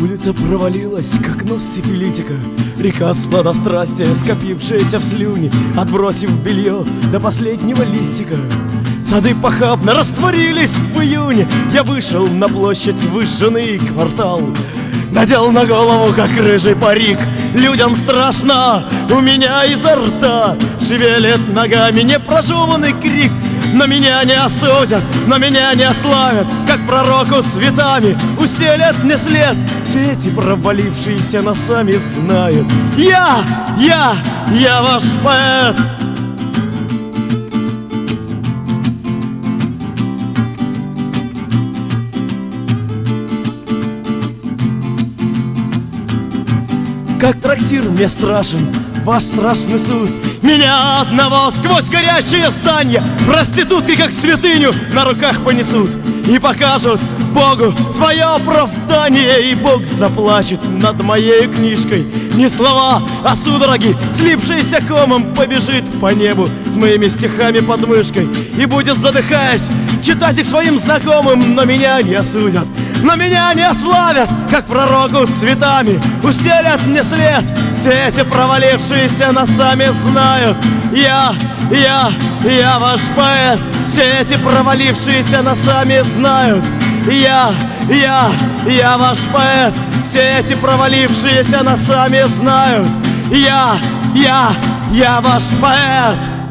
Улица провалилась, как нос сифилитика. Река сладострастия, скопившаяся в слюне, отбросив белье до последнего листика. Сады похабно растворились в июне. Я вышел на площадь, выжженный квартал, надел на голову, как рыжий парик. Людям страшно, у меня изо рта шевелит ногами непрожеванный крик. Но меня не осудят, но меня не ославят, как пророку цветами устелят мне след. Все эти провалившиеся носами знают: я ваш поэт. Как трактир мне страшен ваш страшный суд. Меня одного сквозь горящие здания проститутки, как святыню, на руках понесут и покажут Богу свое оправдание. И Бог заплачет над моей книжкой. Не слова, а судороги, слипшиеся комом, побежит по небу с моими стихами под мышкой и будет, задыхаясь, читать их своим знакомым. Но меня не осудят, но меня не ославят, как пророку цветами устелят мне след. Все эти провалившиеся носами знают: я ваш поэт. Все эти провалившиеся носами знают: я ваш поэт. Все эти провалившиеся носами знают: я ваш поэт.